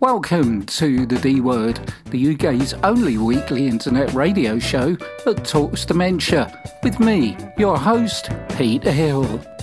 Welcome to the D Word, the UK's only weekly internet radio show that talks dementia, with me, your host, Peter Hill.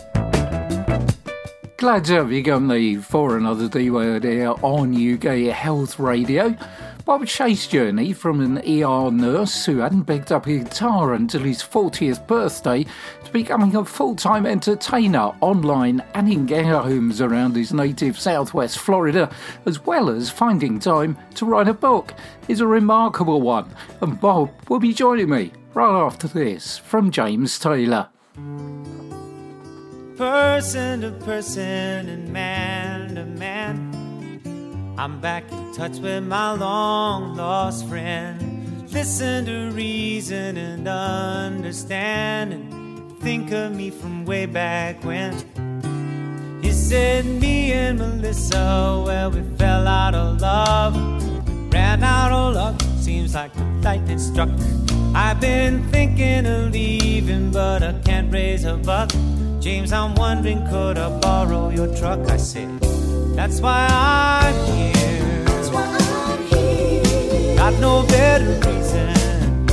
Glad to have you company for another D Word here on UK Health Radio. Bob Shea's journey from an ER nurse who hadn't picked up a guitar until his 40th birthday to becoming a full-time entertainer online and in care homes around his native southwest Florida, as well as finding time to write a book, is a remarkable one. And Bob will be joining me right after this from James Taylor. Person to person and man to man, I'm back in touch with my long-lost friend. Listen to reason and understand, and think of me from way back when. He said me and Melissa, well, we fell out of love, ran out of luck, seems like the lightning struck. I've been thinking of leaving, but I can't raise a buck. James, I'm wondering, could I borrow your truck? I said, that's why I'm here. That's why I'm here. Got no better reason.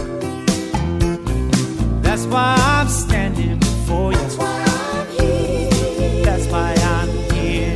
That's why I'm standing before you. That's why I'm here. That's why I'm here.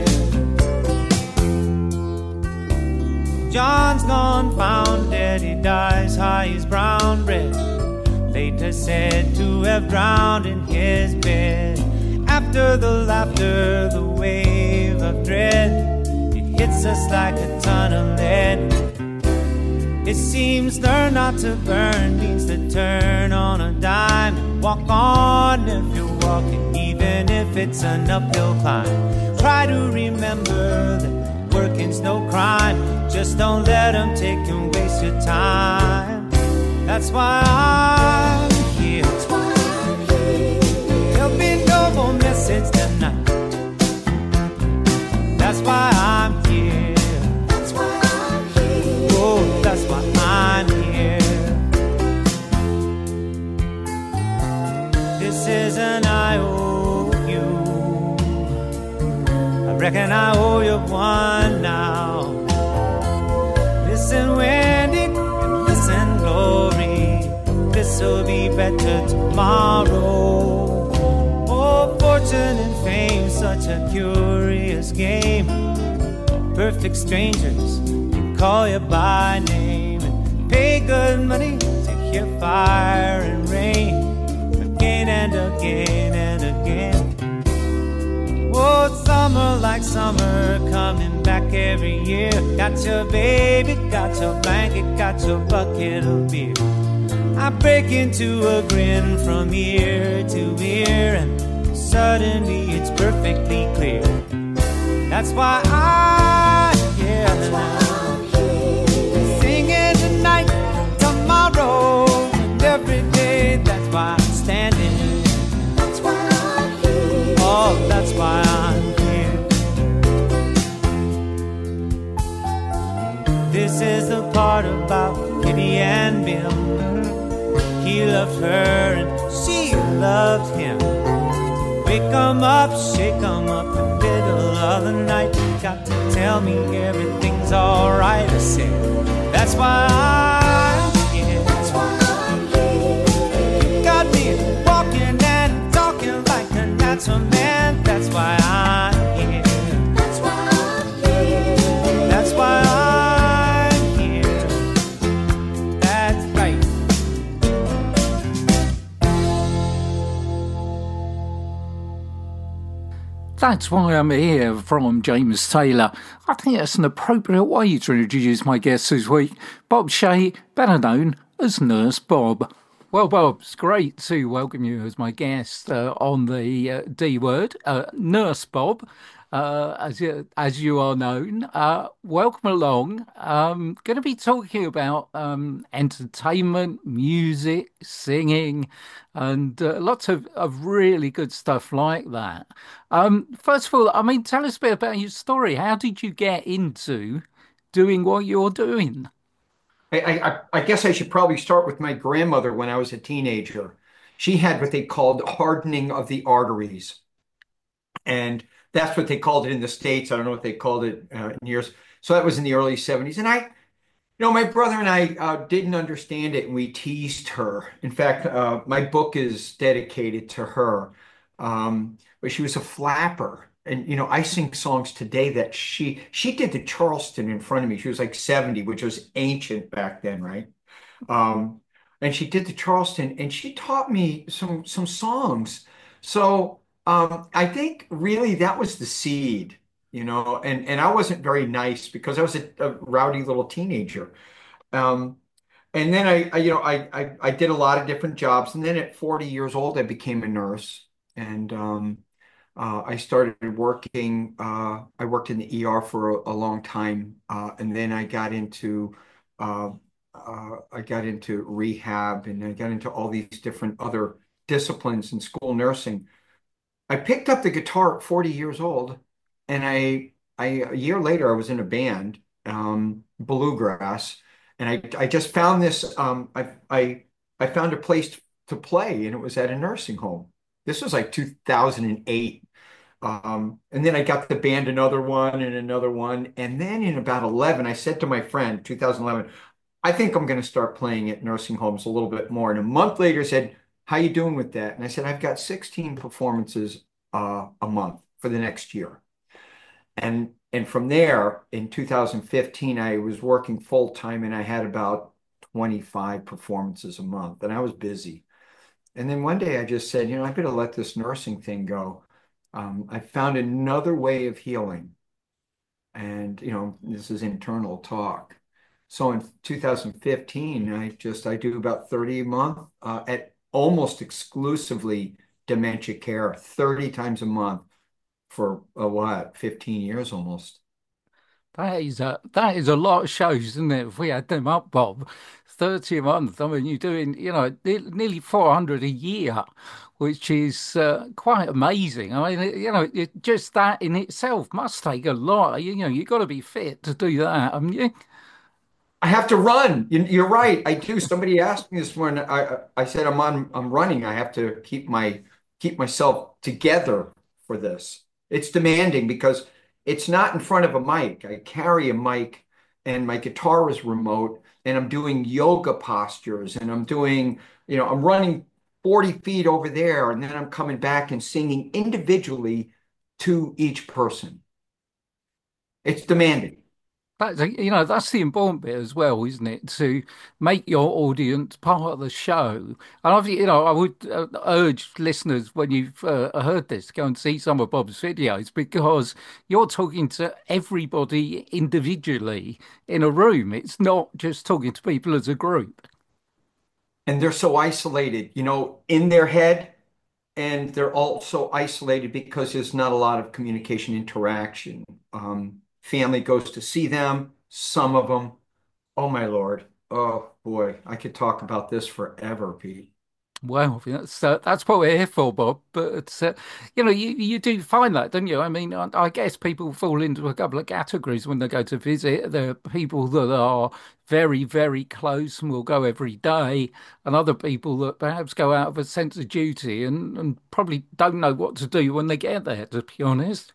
John's gone, found dead. He dies high as brown bread. Later said to have drowned in his bed. After the laughter, the wave of dread, it hits us like a ton of lead. It seems learn not to burn means to turn on a dime and walk on if you're walking, even if it's an uphill climb. Try to remember that working's no crime. Just don't let them take and waste your time. That's why I'm here. That's why I'm here. There'll be no more message tonight. That's why I'm here. That's why I'm here. Oh, that's why I'm here. This is an IOU. I reckon I owe you one now. Listen, Wendy, and listen, Glory. This'll be better tomorrow. Oh, fortune and fame, such a curious game. Perfect strangers can call you by name and pay good money to hear fire and rain again and again and again. Oh, summer like summer coming back every year. Got your baby, got your blanket, got your bucket of beer. I break into a grin from ear to ear, and suddenly it's perfectly clear. That's why I'm here. Singing tonight, tomorrow, and every day. That's why I'm standing. That's why I'm here. Oh, that's why I'm here. This is the part about Kitty and Bill. He loved her and she loved him. Wake 'em up, shake 'em up in the middle of the night. Got to tell me everything's alright. I said, that's why I'm here. That's why I'm here. You got me walking and talking like a natural man. That's why I'm here. That's why I'm here. That's why I'm here. That's right. That's why I'm here from James Taylor. I think that's an appropriate way to introduce my guest this week, Bob Shea, better known as Nurse Bob. Well, Bob, it's great to welcome you as my guest on the D Word, Nurse Bob, as you are known. Welcome along. Going to be talking about entertainment, music, singing, and lots of really good stuff like that. First of all, I mean, tell us a bit about your story. How did you get into doing what you're doing? I guess I should probably start with my grandmother when I was a teenager. She had what they called hardening of the arteries. And that's what they called it in the States. I don't know what they called it in yours. So that was in the early 70s. And my brother and I didn't understand it, and we teased her. In fact, my book is dedicated to her. But she was a flapper. And I sing songs today that she did the Charleston in front of me. She was like 70, which was ancient back then, right? Um, and she did the Charleston, and she taught me some songs. So I think really that was the seed, and I wasn't very nice because I was a rowdy little teenager. Um, and then I did a lot of different jobs, and then at 40 years old, I became a nurse, and I started working. I worked in the ER for a long time, and then uh, I got into rehab, and I got into all these different other disciplines in school nursing. I picked up the guitar at 40 years old, and a year later I was in a band, bluegrass, and I just found this. I found a place to play, and it was at a nursing home. This was like 2008. And then I got the band another one and another one. And then in about 11, I said to my friend, 2011, I think I'm going to start playing at nursing homes a little bit more. And a month later said, how you doing with that? And I said, I've got 16 performances a month for the next year. And from there, in 2015, I was working full time and I had about 25 performances a month, and I was busy. And then one day I just said, I better let this nursing thing go. I found another way of healing. And, this is internal talk. So in 2015, I do about 30 a month at almost exclusively dementia care, 30 times a month for what, 15 years almost. That is a lot of shows, isn't it? If we had them up, Bob, 30 a month. I mean, you're doing, nearly 400 a year, which is quite amazing. I mean, just that in itself must take a lot. You've got to be fit to do that, haven't you? I have to run. You're right. I do. Somebody asked me this morning. I said I'm running. I have to keep myself together for this. It's demanding because it's not in front of a mic. I carry a mic and my guitar is remote and I'm doing yoga postures and I'm running 40 feet over there and then I'm coming back and singing individually to each person. It's demanding. That's the important bit as well, isn't it? To make your audience part of the show. And I would urge listeners when you've heard this, go and see some of Bob's videos because you're talking to everybody individually in a room. It's not just talking to people as a group. And they're so isolated, in their head, and they're also isolated because there's not a lot of communication interaction. Family goes to see them, some of them. Oh my Lord. Oh boy, I could talk about this forever, Pete. Well, that's what we're here for, Bob. But you do find that, don't you? I mean, I guess people fall into a couple of categories when they go to visit. There are people that are very, very close and will go every day, and other people that perhaps go out of a sense of duty and probably don't know what to do when they get there, to be honest.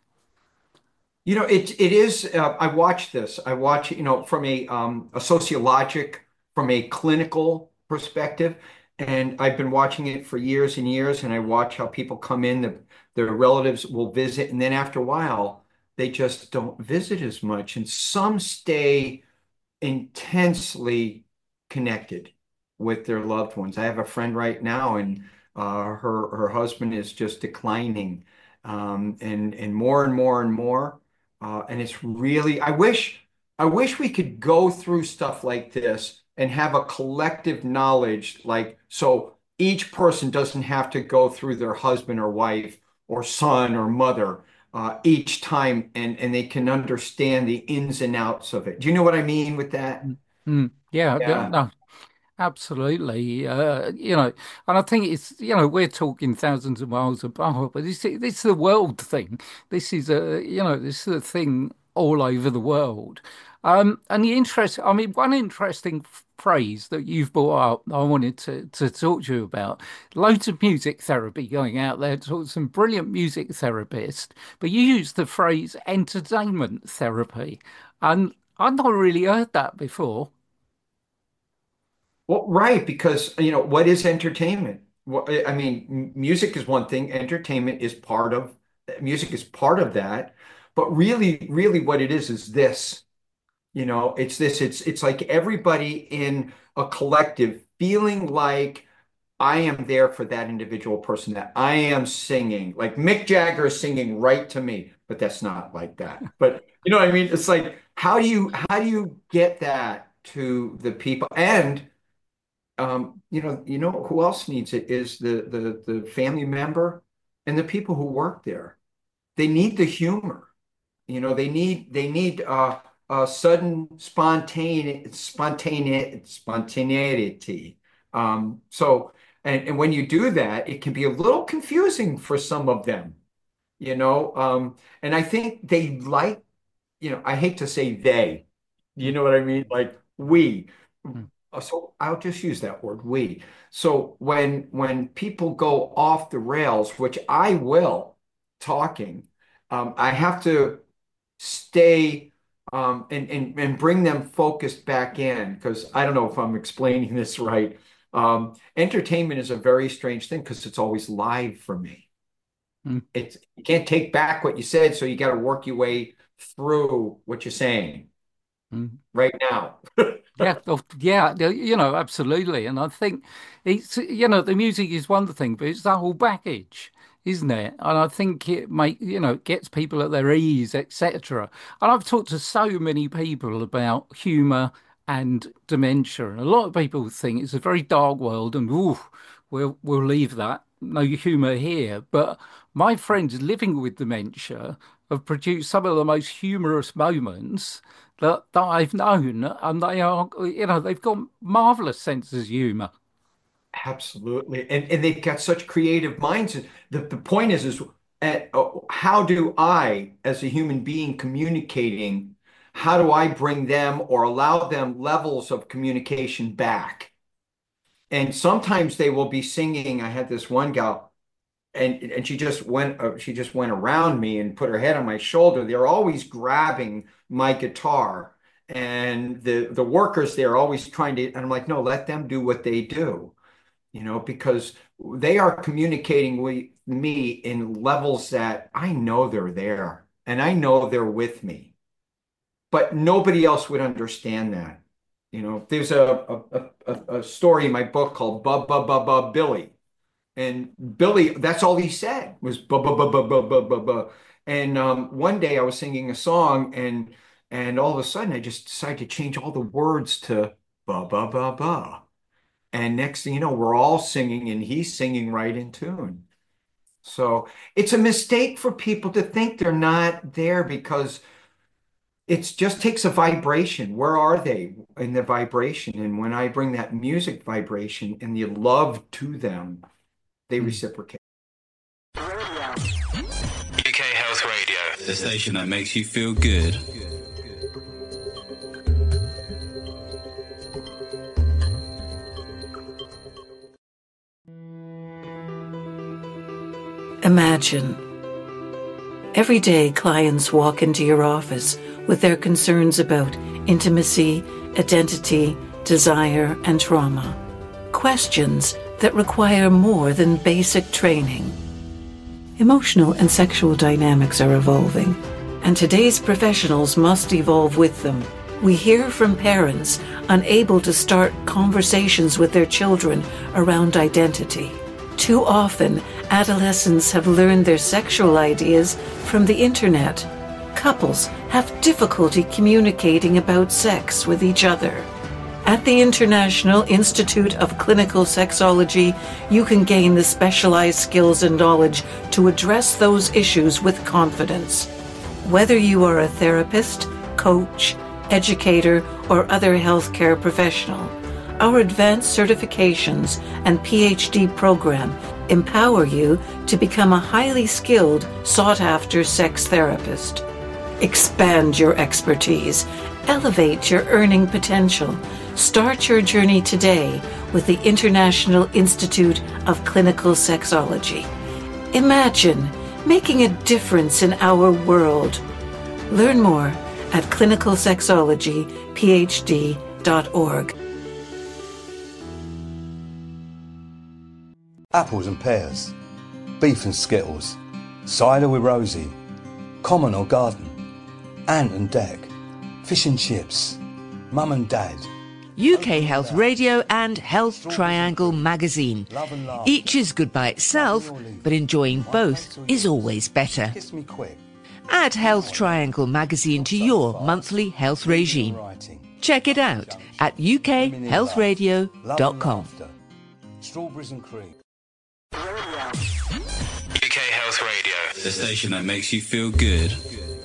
It is. I watch this. I watch, from a sociologic, from a clinical perspective, and I've been watching it for years and years. And I watch how people come in, their relatives will visit, and then after a while, they just don't visit as much, and some stay intensely connected with their loved ones. I have a friend right now, and her husband is just declining, and more and more and more. And it's really, I wish we could go through stuff like this and have a collective knowledge, like so each person doesn't have to go through their husband or wife or son or mother each time, and they can understand the ins and outs of it. Do you know what I mean with that? Mm. Yeah, Yeah. no, absolutely. And I think it's, we're talking thousands of miles apart, but this is a world thing. This is a thing all over the world. And one interesting phrase that you've brought up, I wanted to talk to you about. Loads of music therapy going out there, talk to some brilliant music therapists, but you use the phrase entertainment therapy. And I've not really heard that before. Well, right, because what is entertainment? Well, I mean, music is one thing, entertainment is part of music is part of that. But really, really what it is this. It's this, it's like everybody in a collective feeling like I am there for that individual person, that I am singing. Like Mick Jagger is singing right to me, but that's not like that. But you know what I mean? It's like, how do you get that to the people? And who else needs it is the family member and the people who work there. They need the humor. They need a sudden spontaneity. So and when you do that, it can be a little confusing for some of them, and I think they like, I hate to say they, you know what I mean? Like we. Mm, So I'll just use that word, we. So when people go off the rails, which I will, talking, I have to stay and bring them focused back in, because I don't know if I'm explaining this right. Entertainment is a very strange thing because it's always live for me. mm, You can't take back what you said, so you got to work your way through what you're saying mm. right now. Yeah, yeah, absolutely. And I think the music is one thing, but it's the whole package, isn't it? And I think it gets people at their ease, etc. And I've talked to so many people about humor and dementia, and a lot of people think it's a very dark world, and ooh, we'll leave that. No humor here. But my friends living with dementia have produced some of the most humorous moments that I've known, and they are, they've got marvelous senses of humor. Absolutely. And they've got such creative minds. The point is how do I, as a human being communicating, how do I bring them or allow them levels of communication back? And sometimes they will be singing. I had this one gal, and she just went around me and put her head on my shoulder. They're always grabbing my guitar, and the workers there are always trying to, and I'm like, no, let them do what they do, because they are communicating with me in levels that I know they're there and I know they're with me, but nobody else would understand that. There's a story in my book called Bub Bub Bub Bub Billy. And Billy, that's all he said was ba ba ba ba ba ba ba ba. And one day I was singing a song, and all of a sudden I just decided to change all the words to ba ba ba ba. And next thing you know, we're all singing, and he's singing right in tune. So it's a mistake for people to think they're not there, because it just takes a vibration. Where are they in the vibration? And when I bring that music vibration and the love to them, they Mm. reciprocate. UK Health Radio, the station that makes you feel good. Imagine. Every day, clients walk into your office with their concerns about intimacy, identity, desire, and trauma. Questions that require more than basic training. Emotional and sexual dynamics are evolving, and today's professionals must evolve with them. We hear from parents unable to start conversations with their children around identity. Too often, adolescents have learned their sexual ideas from the internet. Couples have difficulty communicating about sex with each other. At the International Institute of Clinical Sexology, you can gain the specialized skills and knowledge to address those issues with confidence. Whether you are a therapist, coach, educator, or other healthcare professional, our advanced certifications and PhD program empower you to become a highly skilled, sought-after sex therapist. Expand your expertise. Elevate your earning potential. Start your journey today with the International Institute of Clinical Sexology. Imagine making a difference in our world. Learn more at clinicalsexologyphd.org. Apples and pears, beef and skittles, cider with Rosie, common or garden, ant and deck, fish and chips, mum and dad. UK Health Radio and Health Triangle magazine. Each is good by itself, but enjoying both is always better. Kiss me quick. Add Health Triangle magazine to your monthly health regime. Check it out at ukhealthradio.com. Strawberries and cream. UK Health Radio, the station that makes you feel good.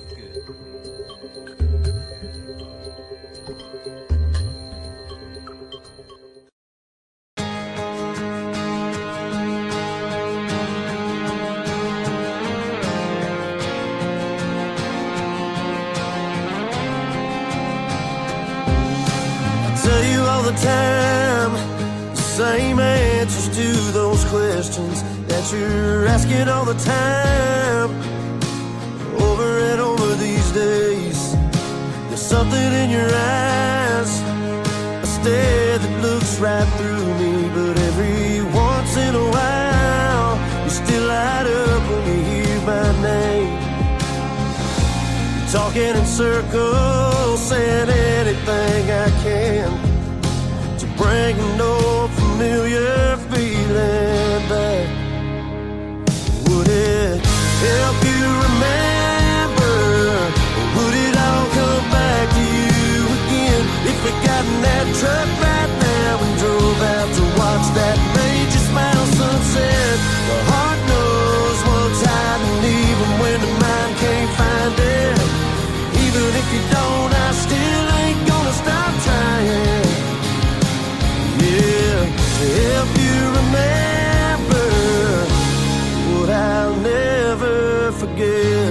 Tell you all the time, the same answers to those questions that you're asking all the time, over and over these days. There's something in your eyes, a stare that looks right through me, but every once in a while you still light up when you hear my name. You're talking in circles, saying anything I can to bring an old familiar feeling back. Would it help you remember, or would it all come back to you again if we got in that truck right now and drove out to watch that major smile sunset? The heart knows what's hiding even when the mind can't find it. Even if you don't, I still ain't gonna stop trying. Yeah, to help you remember what I'll never forget.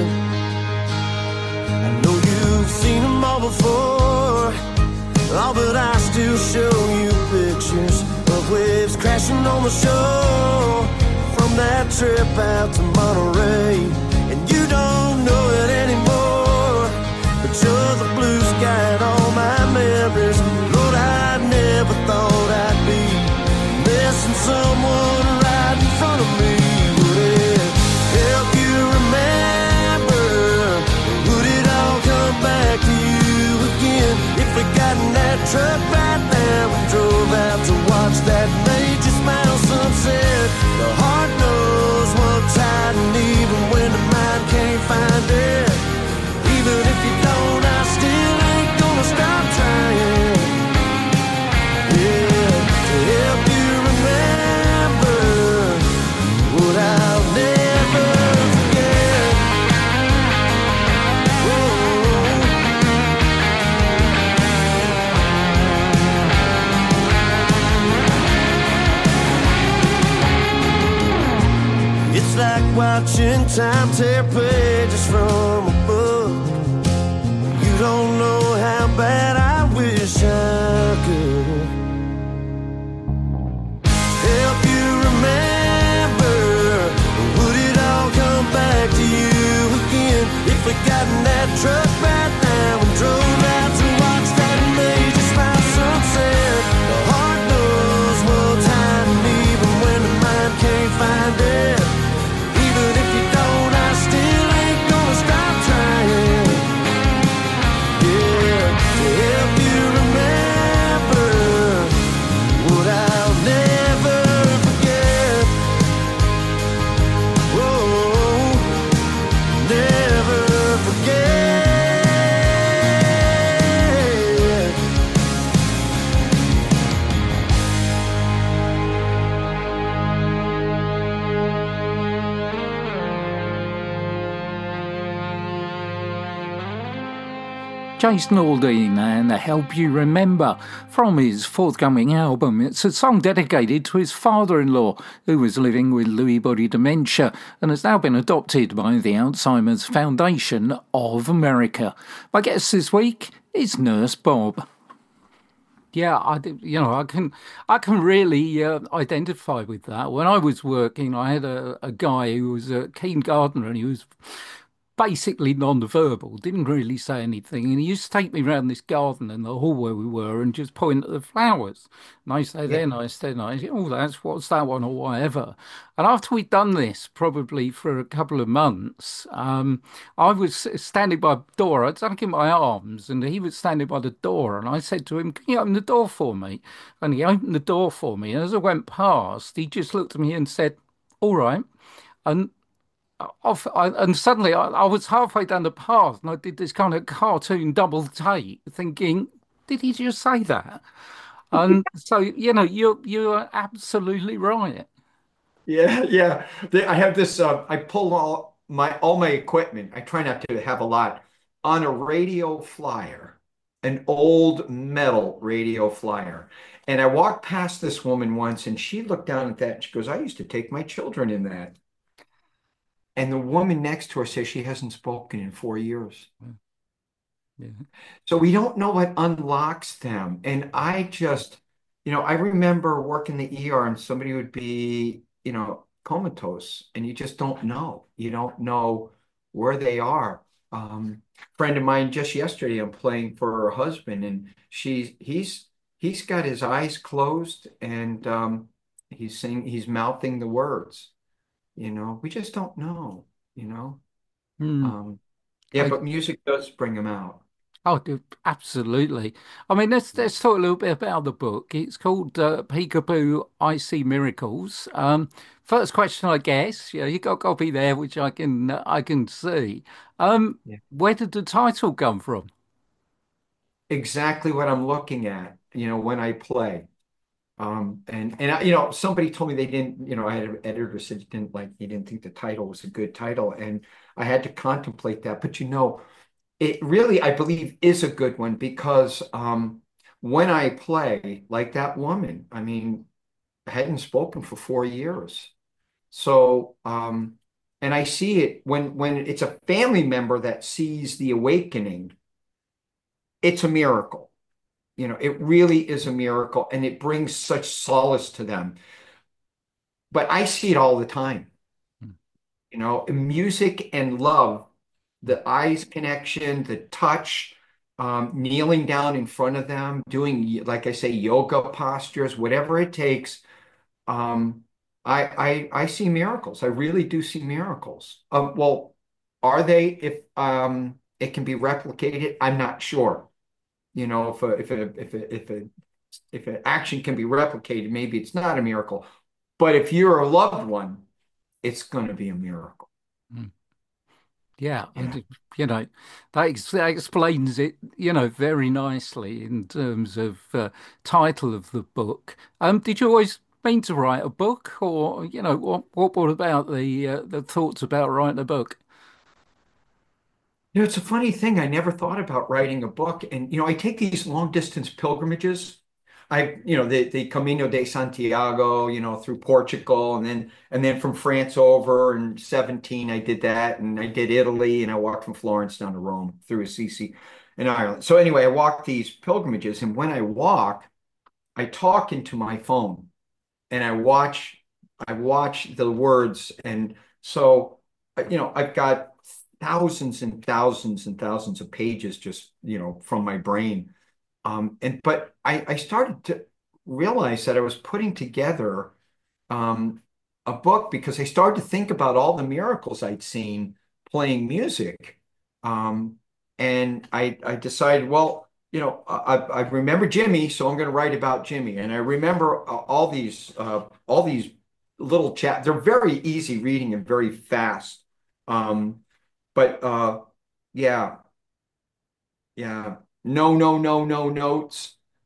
I know you've seen them all before, oh, but I still show you pictures of waves crashing on the shore from that trip out to Monterey. And you don't know it anymore, but you're the blue sky in all my memories. Lord, I never thought I'd be missing someone right in front of me. Would it help you remember? Would it all come back to you again if we got in that truck right now and drove out to watch that major smile sunset? The heart knows what's hiding even when the mind can't find it. Even if you don't, I still ain't gonna stop trying. Yeah, to help you remember what I'll never forget. It's like watching time tear pages from a book. You don't know how bad I wish I could help you remember. Would it all come back to you again if we got in that truck right now and drove out to watch that major smile sunset? The heart knows what's hiding even when the mind can't find it. Even if you don't, I still ain't gonna stop trying. Yeah, to help you remember Jason Aldean and Help You Remember from his forthcoming album. It's a song dedicated to his father-in-law who was living with Lewy body dementia and has now been adopted by the Alzheimer's Foundation of America. My guest this week is Nurse Bob. Yeah, I can really identify with that. When I was working, I had a guy who was a keen gardener, and he was basically non-verbal, didn't really say anything. And he used to take me around this garden in the hall where we were and just point at the flowers. Nice day, they're nice, they're nice. Oh, what's that one or whatever. And after we'd done this, probably for a couple of months, I was standing by the door. I'd done in my arms and he was standing by the door. And I said to him, "Can you open the door for me?" And he opened the door for me. And as I went past, he just looked at me and said, "All right." And suddenly I was halfway down the path and I did this kind of cartoon double take thinking, did he just say that? And so, you're absolutely right. Yeah, yeah. I have this. I pull all my equipment. I try not to have a lot on a radio flyer, an old metal radio flyer. And I walked past this woman once, and she looked down at that. And she goes, "I used to take my children in that." And the woman next to her says she hasn't spoken in 4 years. Yeah. So we don't know what unlocks them. And I remember working the ER and somebody would be, comatose and you just don't know. You don't know where they are. Friend of mine just yesterday, I'm playing for her husband and he's got his eyes closed and he's mouthing the words. We just don't know. Mm. But music does bring them out. Oh, dude, absolutely. I mean, let's talk a little bit about the book. It's called Peekaboo, I See Miracles. First question, I guess. You got a copy there, which I can see. Yeah. Where did the title come from? Exactly what I'm looking at, when I play. Somebody told me they didn't, I had an editor who said he didn't think the title was a good title. And I had to contemplate that. But it really, I believe, is a good one because when I play like that woman, I mean, I hadn't spoken for 4 years. So, and I see it when it's a family member that sees the awakening, it's a miracle. It really is a miracle and it brings such solace to them. But I see it all the time. Music and love, the eyes connection, the touch, kneeling down in front of them, doing, like I say, yoga postures, whatever it takes. I see miracles. I really do see miracles. Well, are they? If it can be replicated, I'm not sure. If an action can be replicated, maybe it's not a miracle. But if you're a loved one, it's going to be a miracle. Mm. Yeah, and that explains it, very nicely in terms of title of the book. Did you always mean to write a book, or what about the thoughts about writing a book? It's a funny thing. I never thought about writing a book, and I take these long distance pilgrimages. The Camino de Santiago, through Portugal, and then from France over in 17, I did that, and I did Italy, and I walked from Florence down to Rome through Assisi in Ireland. So anyway, I walked these pilgrimages, and when I walk, I talk into my phone, and I watch the words, and so I've got thousands and thousands and thousands of pages just from my brain. But I started to realize that I was putting together a book because I started to think about all the miracles I'd seen playing music. And I decided, well, I remember Jimmy, so I'm going to write about Jimmy. And I remember all these little chapters. They're very easy reading and very fast. But yeah, yeah. No, no, no, no notes.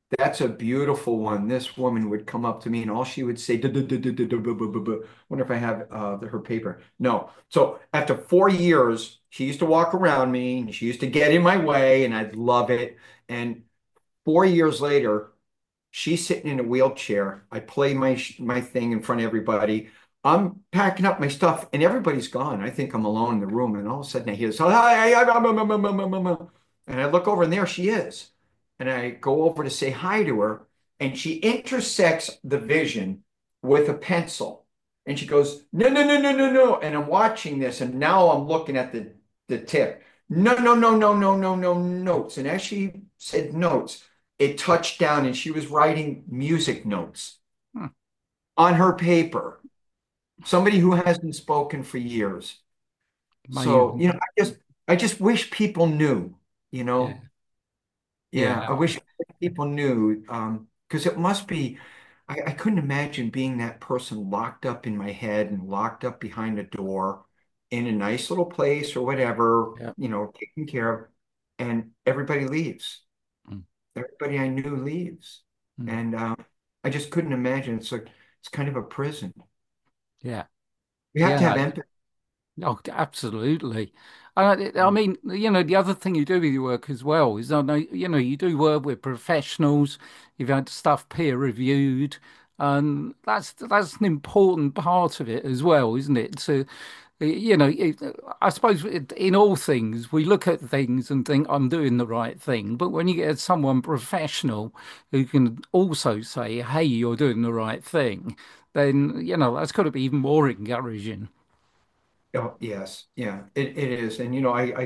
That's a beautiful one. This woman would come up to me and all she would say, "Duh, duh, duh, duh, duh, duh, buh, buh, buh, buh." Wonder if I have her paper. No. So after 4 years, she used to walk around me and she used to get in my way and I'd love it. And 4 years later, she's sitting in a wheelchair. I play my thing in front of everybody. I'm packing up my stuff and everybody's gone. I think I'm alone in the room. And all of a sudden I hear this, "Hi, and I look over and there she is. And I go over to say hi to her and she intersects the vision with a pencil. And she goes, "No, no, no, no, no, no." And I'm watching this and now I'm looking at the tip. "No, no, no, no, no, no, no, notes." And as she said notes, it touched down and she was writing music notes Hmm. on her paper. Somebody who hasn't spoken for years. So, Amazing. I just wish people knew, you Yeah. know. Yeah, Yeah. I wish people knew, because it must be, I couldn't imagine being that person locked up in my head and locked up behind a door in a nice little place or whatever, Yeah. taken care of, and everybody leaves. Mm, Everybody I knew leaves. mm. And I just couldn't imagine. It's kind of a prison. Yeah. We have to have Yeah. empathy. Oh, absolutely. I mean, the other thing you do with your work as well is, I know, you do work with professionals. You've had stuff peer reviewed, and that's an important part of it as well, isn't it? To, I suppose in all things we look at things and think I'm doing the right thing, but when you get someone professional who can also say, "Hey, you're doing the right thing," then that's got to be even more encouraging. Oh, yes. Yeah, it is. And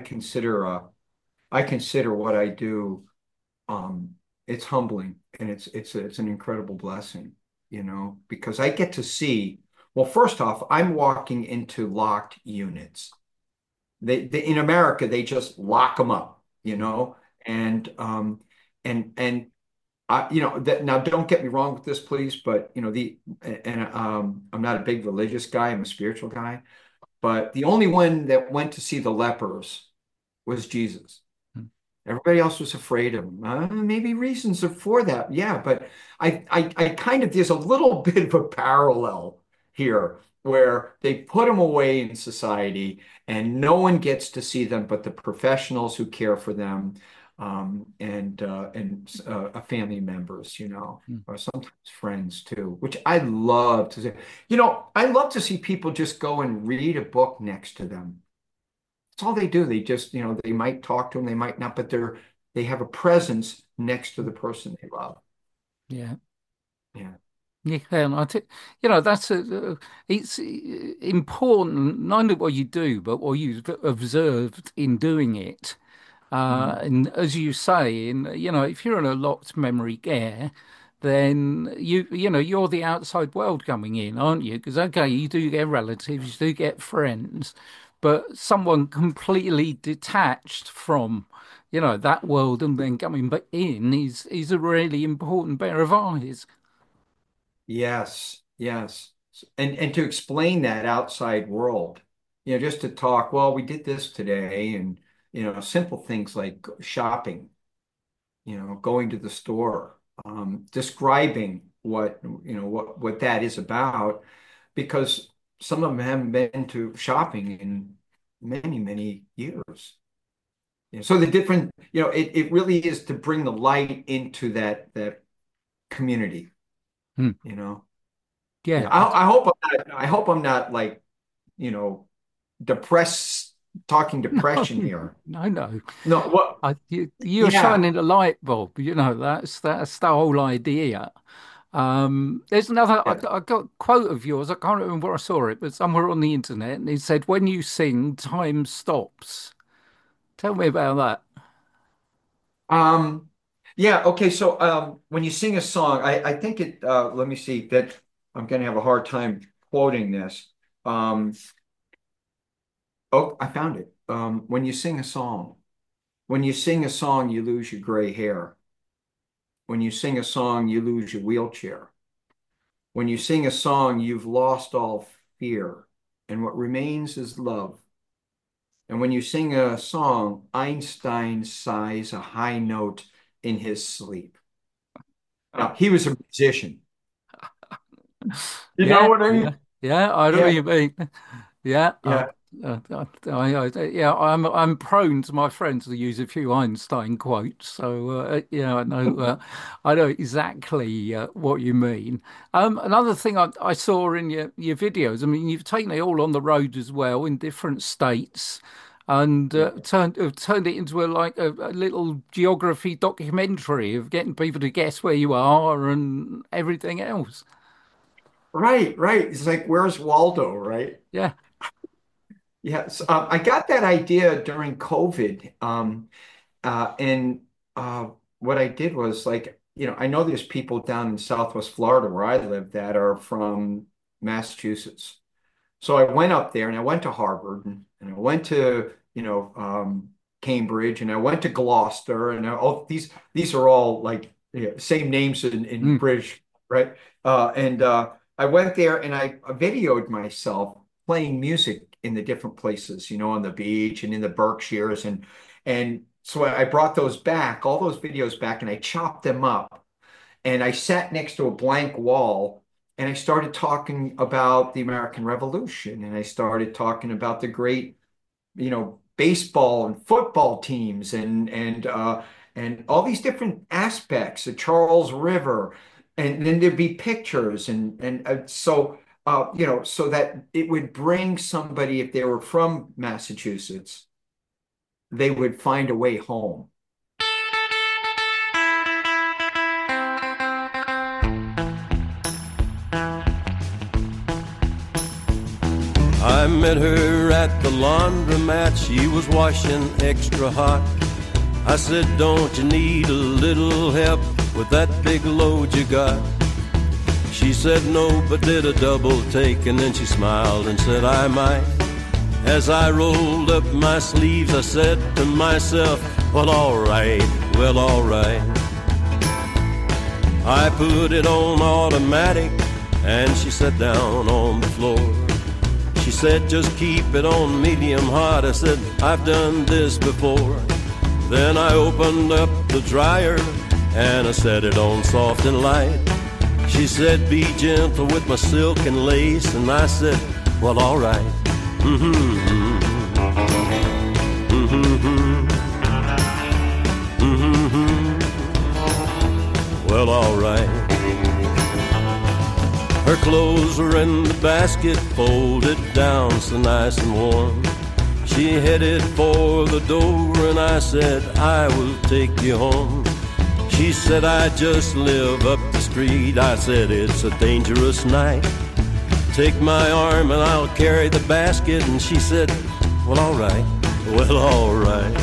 I consider what I do, it's humbling and it's an incredible blessing, because I get to see, well, first off, I'm walking into locked units. They in America, they just lock them up, and and that now don't get me wrong with this, please, but I'm not a big religious guy, I'm a spiritual guy. But the only one that went to see the lepers was Jesus. Everybody else was afraid of him. Maybe reasons are for that. Yeah, but I kind of, there's a little bit of a parallel here where they put them away in society and no one gets to see them but the professionals who care for them, and family members, Mm. or sometimes friends too, which I love to see. I love to see people just go and read a book next to them. That's all they do. They just, they might talk to them, they might not, but they have a presence next to the person they love. Yeah. Yeah. Yeah, and I think that's it's important not only what you do, but what you've observed in doing it. Mhm. And as you say, if you're in a locked memory care, then you're the outside world coming in, aren't you? Because okay, you do get relatives, you do get friends, but someone completely detached from that world and then coming back in is a really important pair of eyes. Yes, yes. And to explain that outside world, just to talk, well, we did this today, and simple things like shopping, going to the store, describing what that is about, because some of them haven't been to shopping in many, many years. So the different, it really is to bring the light into that community, Hmm. you know. Yeah, Yeah, I hope I'm not like, you know, depressed, talking no, depression here. no. No, what? You're Yeah. shining a light bulb. That's the whole idea. There's another. Yeah. I got a quote of yours. I can't remember where I saw it, but somewhere on the internet, and it said, "When you sing, time stops." Tell me about that. Um, yeah, okay. So when you sing a song, I think let me see that I'm gonna have a hard time quoting this. Um, oh, I found it. When you sing a song, you lose your gray hair. When you sing a song, you lose your wheelchair. When you sing a song, you've lost all fear, and what remains is love. And when you sing a song, Einstein sighs a high note in his sleep. He was a musician. You know Yeah, what I yeah, mean? yeah. I know what Yeah, you mean. Yeah, yeah. yeah. I'm prone to my friends to use a few Einstein quotes, so yeah, I know exactly what you mean. Another thing I saw in your videos, I mean, you've taken it all on the road as well in different states, and turned it into a little geography documentary of getting people to guess where you are and everything else. Right, right. It's like, where's Waldo, right? Yeah. Yes. I got that idea during COVID. And what I did was like, I know there's people down in Southwest Florida where I live that are from Massachusetts. So I went up there and I went to Harvard and I went to, Cambridge and I went to Gloucester and these are all like same names in Mm. British, right? And I went there and I videoed myself playing music in the different places, on the beach and in the Berkshires and so I brought those back, all those videos back, and I chopped them up and I sat next to a blank wall and I started talking about the American Revolution and I started talking about the great, baseball and football teams and all these different aspects of Charles River. And then there'd be pictures so that it would bring somebody, if they were from Massachusetts, they would find a way home. I met her at the laundromat. She was washing extra hot. I said, don't you need a little help with that big load you got? She said no, but did a double take, and then she smiled and said, I might. As I rolled up my sleeves, I said to myself, well, all right, well, all right. I put it on automatic, and she sat down on the floor. She said, just keep it on medium hot. I said, I've done this before. Then I opened up the dryer, and I set it on soft and light. She said, be gentle with my silk and lace, and I said, well, all right. Mm-hmm. Mm-hmm. Mm-hmm. Well, all right. Her clothes were in the basket, folded down so nice and warm. She headed for the door, and I said, I will take you home. She said, I just live up the street. I said, it's a dangerous night. Take my arm and I'll carry the basket. And she said, well, all right, well, all right.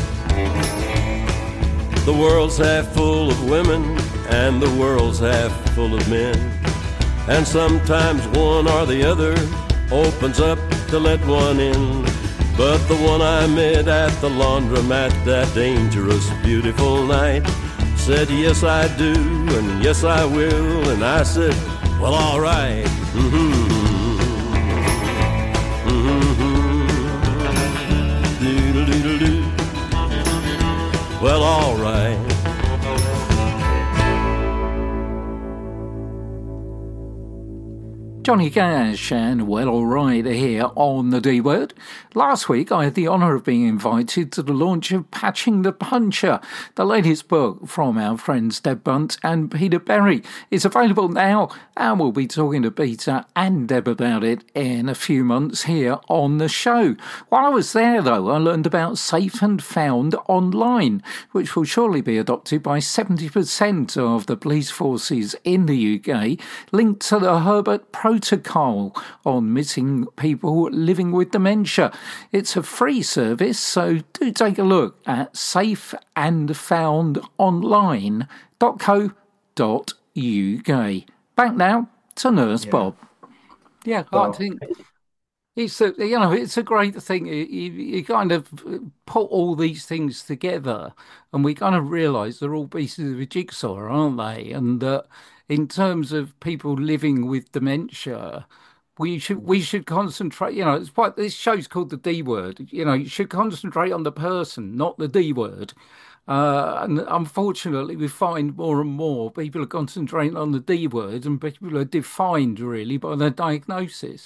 The world's half full of women and the world's half full of men. And sometimes one or the other opens up to let one in. But the one I met at the laundromat that dangerous, beautiful night said, yes, I do, and yes, I will. And I said, well, all right. Mm-hmm. Well, all right. Johnny Cash and Well Alright here on the D Word. Last week I had the honour of being invited to the launch of Patching the Puncher, the latest book from our friends Deb Bunt and Peter Berry. It's available now and we'll be talking to Peter and Deb about it in a few months here on the show. While I was there though, I learned about Safe and Found Online, which will surely be adopted by 70% of the police forces in the UK, linked to the Herbert Protocol on missing people living with dementia. It's a free service, so do take a look at safeandfoundonline.co.uk. Back now to Nurse Bob. Yeah, I think it's a great thing. You kind of put all these things together, and we kind of realise they're all pieces of a jigsaw, aren't they? And in terms of people living with dementia, we should concentrate. It's what this show's called, the D Word. You should concentrate on the person, not the D word. And unfortunately, we find more and more people are concentrating on the D word, and people are defined really by their diagnosis.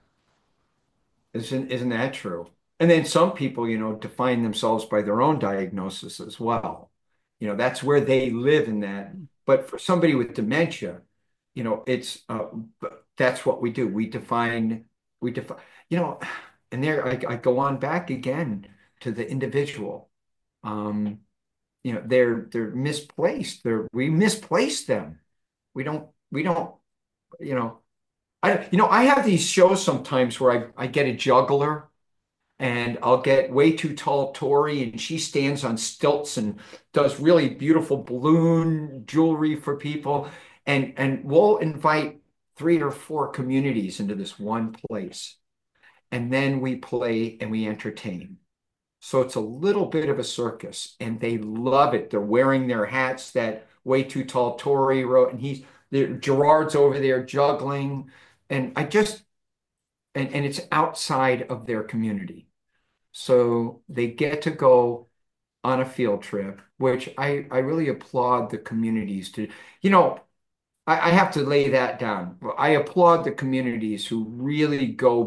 Isn't that true? And then some people, define themselves by their own diagnosis as well. That's where they live in that. But for somebody with dementia, it's that's what we do. We define, you know, and there I go on back again to the individual. Um, they're misplaced. We misplace them. We don't, you know, I have these shows sometimes where I get a juggler and I'll get way too tall Tori and she stands on stilts and does really beautiful balloon jewelry for people. And we'll invite 3 or 4 communities into this one place. And then we play and we entertain. So it's a little bit of a circus and they love it. They're wearing their hats that way too tall Tori wrote, and Gerard's over there juggling. And I just and it's outside of their community. So they get to go on a field trip, which I really applaud the communities to, you know, I have to lay that down. I applaud the communities who really go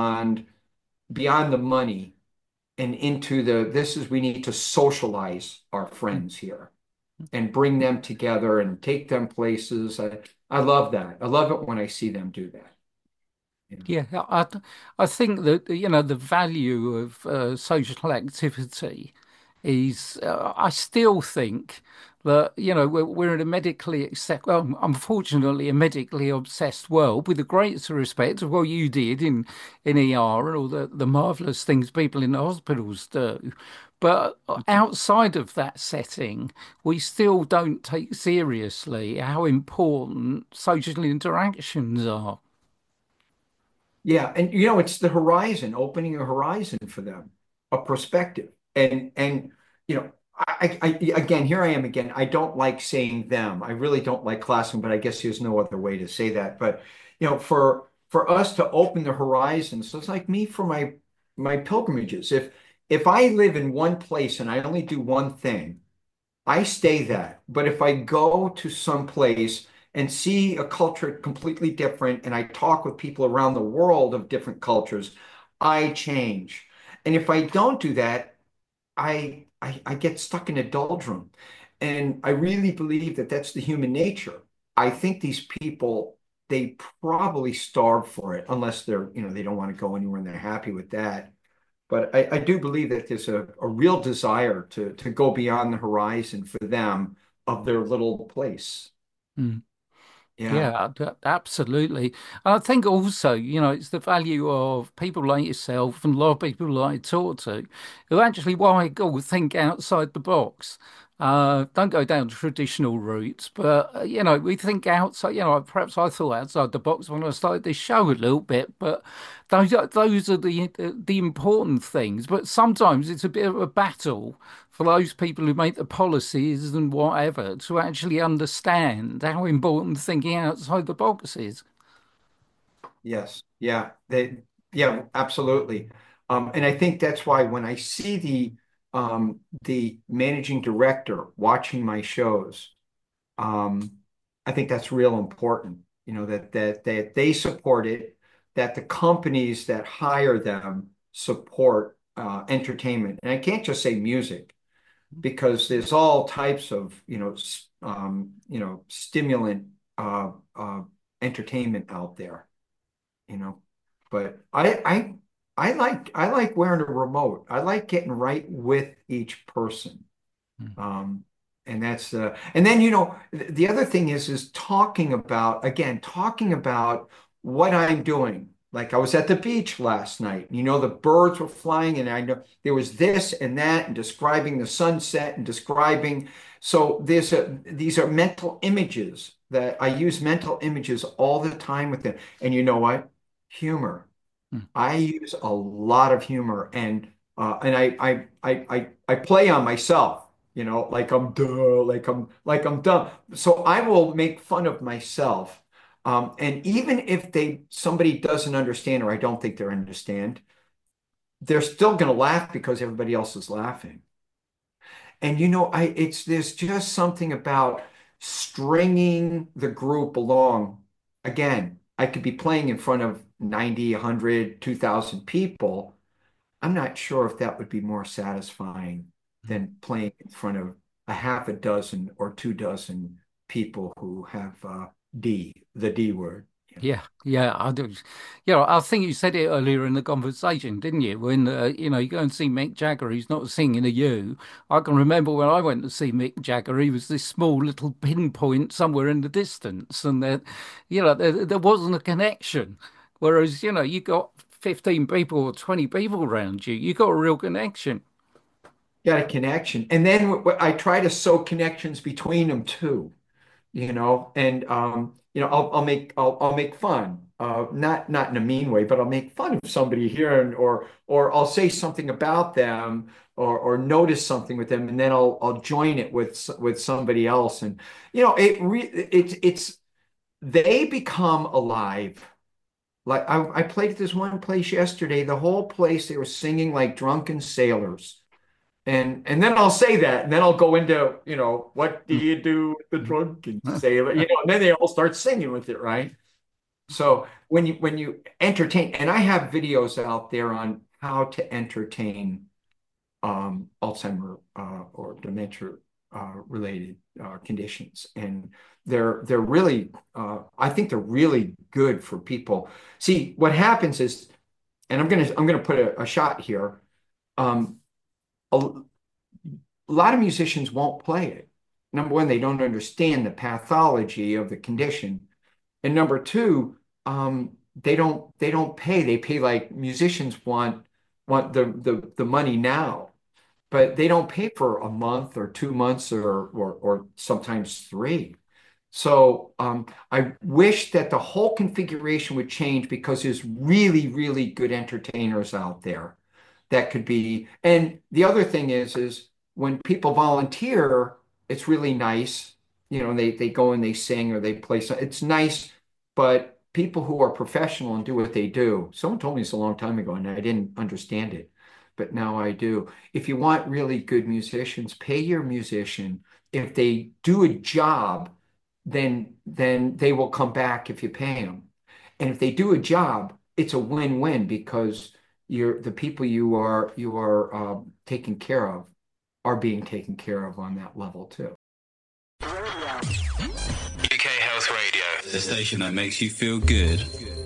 beyond the money and into this is we need to socialize our friends here and bring them together and take them places. I love that. I love it when I see them do that. Yeah, I think that the value of social activity is I still think that we're in a well, unfortunately a medically obsessed world with the greatest respect of what you did in ER and all the marvelous things people in the hospitals do. But outside of that setting, we still don't take seriously how important social interactions are. Yeah, and it's the horizon, opening a horizon for them, a perspective. And again, here I am again. I don't like saying them. I really don't like classroom, but I guess there's no other way to say that. But for us to open the horizon, so it's like me for my pilgrimages. If I live in one place and I only do one thing, I stay that. But if I go to some place and see a culture completely different, and I talk with people around the world of different cultures, I change. And if I don't do that, I get stuck in a doldrum. And I really believe that that's the human nature. I think these people, they probably starve for it, unless they don't want to go anywhere and they're happy with that. But I do believe that there's a real desire to go beyond the horizon for them of their little place. Mm. Yeah. Yeah, absolutely. And I think also, it's the value of people like yourself and a lot of people that I talk to who actually why go think outside the box. Don't go down traditional routes, but we think outside. Perhaps I thought outside the box when I started this show a little bit, but those are the important things. But sometimes it's a bit of a battle for those people who make the policies and whatever to actually understand how important thinking outside the box is. Yes. Yeah. Yeah, absolutely. And I think that's why when I see the managing director watching my shows, I think that's real important, that they support it, that the companies that hire them support entertainment. And I can't just say music because there's all types of, stimulant entertainment out there, you know. But I like wearing a remote. I like getting right with each person. Um, and and then the other thing is talking about what I'm doing. Like I was at the beach last night. The birds were flying, and I know there was this and that, and describing the sunset and describing. So these are mental images that I use mental images all the time with them. And you know what? Humor. Mm. I use a lot of humor, and I play on myself, like I'm duh, like I'm dumb. So I will make fun of myself. And even if somebody doesn't understand or I don't think they understand, they're still going to laugh because everybody else is laughing. And there's just something about stringing the group along. Again, I could be playing in front of 90, 100, 2,000 people. I'm not sure if that would be more satisfying than playing in front of a half a dozen or 2 dozen people who have the D word. Yeah, I do. Yeah, I think you said it earlier in the conversation, didn't you? When you go and see Mick Jagger, he's not singing to you. I can remember when I went to see Mick Jagger, he was this small little pinpoint somewhere in the distance, and there wasn't a connection. Whereas, you got 15 people or 20 people around you, you got a real connection. Got a connection. And then I try to sew connections between them too, and I'll make fun, not in a mean way, but I'll make fun of somebody here, or I'll say something about them, or notice something with them, and then I'll join it with somebody else, and it's they become alive. Like I played at this one place yesterday, the whole place they were singing like drunken sailors. And then I'll say that, and then I'll go into, what do you do with the drunken sailor? And then they all start singing with it, right? So when you entertain, and I have videos out there on how to entertain Alzheimer or dementia related conditions, and they're really I think they're really good for people. See, what happens is, and I'm gonna put a shot here. A lot of musicians won't play it. Number one, they don't understand the pathology of the condition, and number two, they don't pay. They pay like musicians want the money now, but they don't pay for a month or 2 months or sometimes 3. So I wish that the whole configuration would change, because there's really, really good entertainers out there that could be. And the other thing is when people volunteer, it's really nice. They go and they sing or they play. It's nice, but people who are professional and do what they do. Someone told me this a long time ago, and I didn't understand it, but now I do. If you want really good musicians, pay your musician. If they do a job, then they will come back if you pay them. And if they do a job, it's a win-win, because the people you are taking care of are being taken care of on that level too. UK Health Radio, the station that makes you feel good.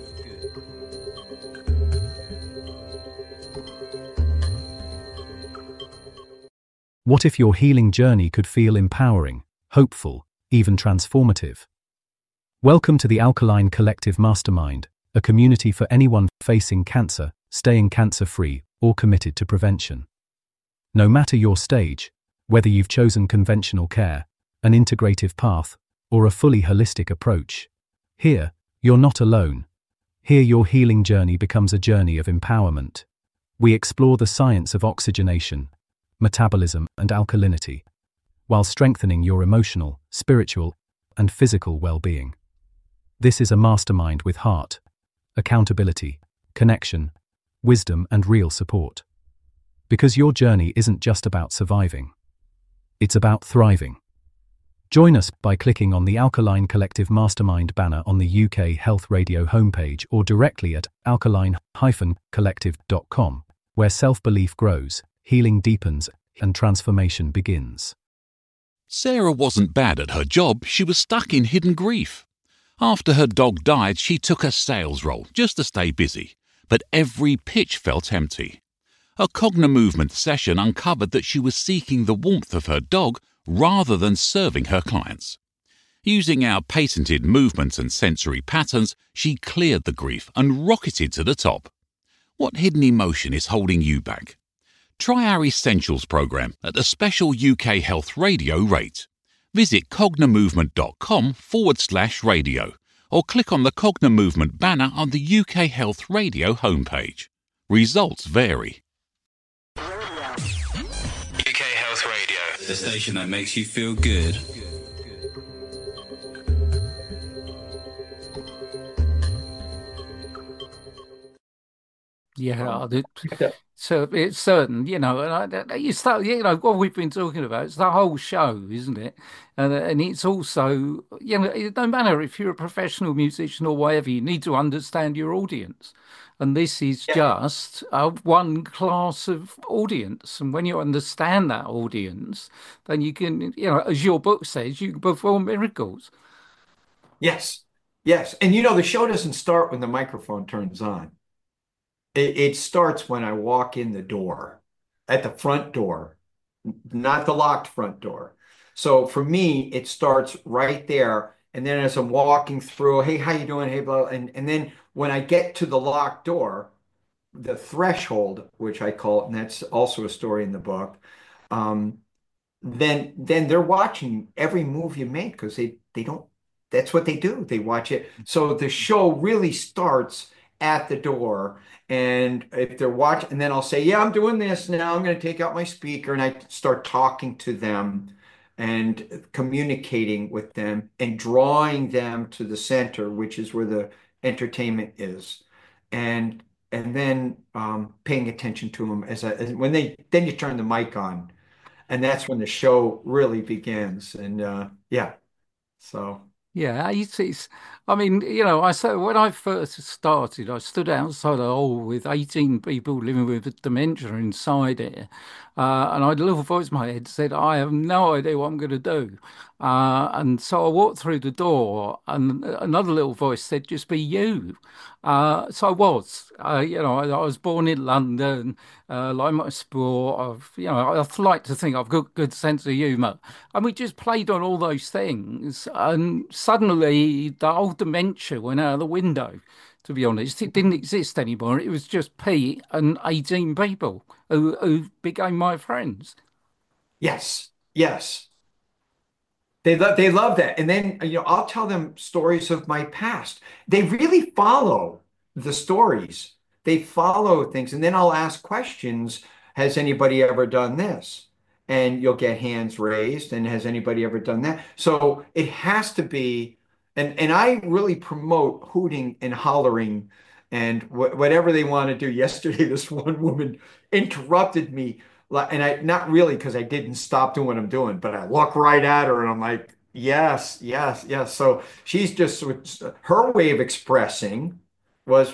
What if your healing journey could feel empowering, hopeful, even transformative? Welcome to the Alkaline Collective Mastermind, a community for anyone facing cancer, staying cancer-free, or committed to prevention. No matter your stage, whether you've chosen conventional care, an integrative path, or a fully holistic approach, here, you're not alone. Here your healing journey becomes a journey of empowerment. We explore the science of oxygenation, metabolism, and alkalinity, while strengthening your emotional, spiritual, and physical well-being. This is a mastermind with heart, accountability, connection, wisdom, and real support. Because your journey isn't just about surviving. It's about thriving. Join us by clicking on the Alkaline Collective Mastermind banner on the UK Health Radio homepage, or directly at alkaline-collective.com, where self-belief grows, healing deepens, and transformation begins. Sarah wasn't bad at her job, she was stuck in hidden grief. After her dog died, she took a sales role just to stay busy, but every pitch felt empty. A Cognimovement session uncovered that she was seeking the warmth of her dog rather than serving her clients. Using our patented movements and sensory patterns, she cleared the grief and rocketed to the top. What hidden emotion is holding you back? Try our Essentials program at a special UK Health Radio rate. Visit cognimovement.com/radio or click on the Cognimovement banner on the UK Health Radio homepage. Results vary. UK Health Radio, the station that makes you feel good. Yeah, Yeah. so it's certain, and you start, what we've been talking about, it's the whole show, isn't it? And it's also, no matter if you're a professional musician or whatever, you need to understand your audience. And this is Yeah. just one class of audience. And when you understand that audience, then you can, as your book says, you can perform miracles. Yes. Yes. And the show doesn't start when the microphone turns on. It starts when I walk in the door, at the front door, not the locked front door. So for me, it starts right there. And then as I'm walking through, hey, how you doing? Hey, blah. And then when I get to the locked door, the threshold, which I call it, and that's also a story in the book, um, then they're watching every move you make because they don't, that's what they do. They watch it. So the show really starts at the door. And if they're watching, and then I'll say, yeah, I'm doing this now. I'm going to take out my speaker and I start talking to them and communicating with them and drawing them to the center, which is where the entertainment is. And then paying attention to them as when then you turn the mic on and that's when the show really begins. And yeah, so Yeah, I mean, I said when I first started, I stood outside a hall with 18 people living with dementia inside it. And I had a little voice in my head said, I have no idea what I'm going to do. And so I walked through the door, and another little voice said, just be you. So I was. I was born in London, like my sport. I like to think I've got a good sense of humour. And we just played on all those things. And suddenly the whole dementia went out of the window, to be honest. It didn't exist anymore. It was just Pete and 18 people who became my friends. yes, yes. They love that. And then, I'll tell them stories of my past. They really follow the stories. They follow things. And then I'll ask questions. Has anybody ever done this? And you'll get hands raised. And has anybody ever done that? So it has to be, and I really promote hooting and hollering and whatever they want to do. Yesterday, this one woman interrupted me and I not really because I didn't stop doing what I'm doing, but I look right at her and I'm like, yes, yes, yes. So she's just her way of expressing was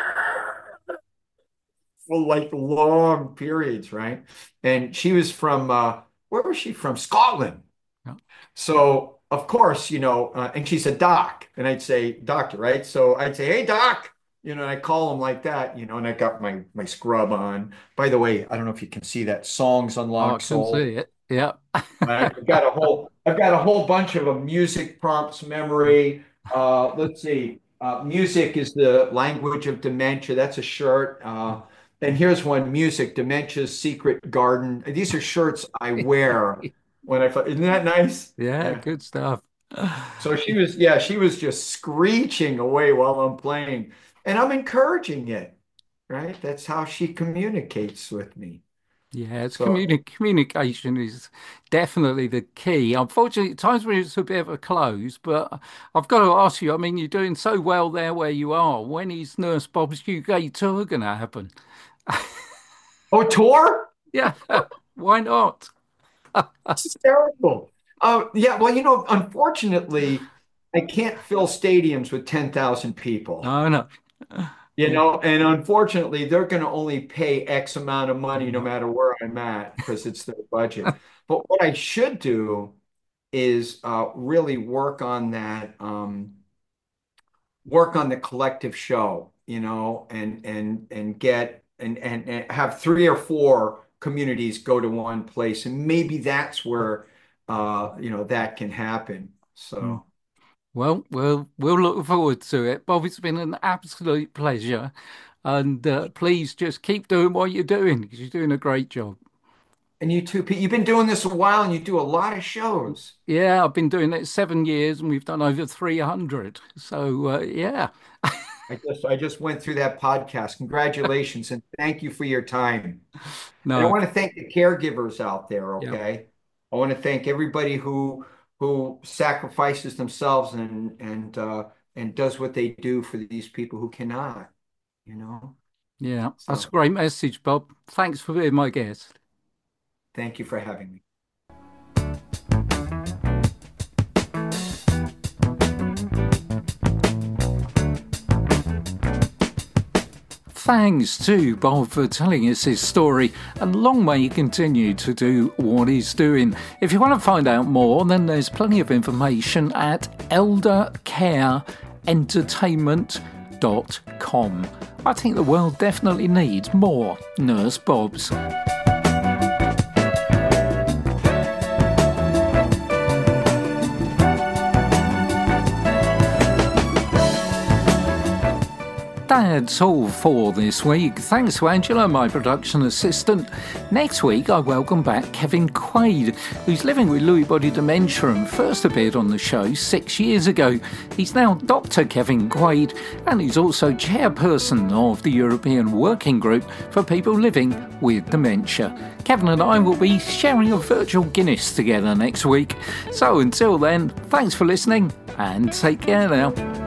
for like long periods, right? And she was from where was she from? Scotland. Yeah. So of course, and she's a doc, and I'd say doctor, right? So I'd say, hey, doc, and I call him like that, and I got my scrub on. By the way, I don't know if you can see that. Songs Oh, I Unlocked can Soul. see it. Yeah. I've got a whole bunch of them. Music prompts memory. Let's see. Music is the language of dementia. That's a shirt. And here's one: music, dementia's secret garden. These are shirts I wear when isn't that nice? Yeah, Yeah. good stuff. So she was just screeching away while I'm playing, and I'm encouraging it, right? That's how she communicates with me. Yeah, it's So, communication is definitely the key. Unfortunately, at times when it's a bit of a close, but I've got to ask you, I mean, you're doing so well there where you are. When is Nurse Bob's UK tour going to happen? oh, tour? Yeah, why not? It's terrible. Yeah, well, unfortunately, I can't fill stadiums with 10,000 people. No, no. And unfortunately, they're going to only pay X amount of money no matter where I'm at because it's their budget. But what I should do is really work on the collective show, and get and have three or four communities go to one place, and maybe that's where that can happen. Mm. So Well, we'll look forward to it. Bob, it's been an absolute pleasure. And please just keep doing what you're doing because you're doing a great job. and you too, Pete, you've been doing this a while and you do a lot of shows. Yeah, I've been doing it 7 years and we've done over 300. So, yeah. I just went through that podcast. Congratulations and thank you for your time. And I No, want to thank the caregivers out there, yeah. okay? I want to thank everybody who sacrifices themselves and does what they do for these people who cannot, you know? Yeah, that's a great message, Bob. Thanks for being my guest. Thank you for having me. Thanks to Bob for telling us his story, and long may he continue to do what he's doing. If you want to find out more, then there's plenty of information at eldercareentertainment.com. I think the world definitely needs more Nurse Bobs. That's all for this week. Thanks to Angela, my production assistant. Next week, I welcome back Kevin Quaid, who's living with Lewy body dementia and first appeared on the show 6 years ago. He's now Dr. Kevin Quaid, and he's also chairperson of the European Working Group for people living with dementia. Kevin and I will be sharing a virtual Guinness together next week. So until then, thanks for listening and take care now.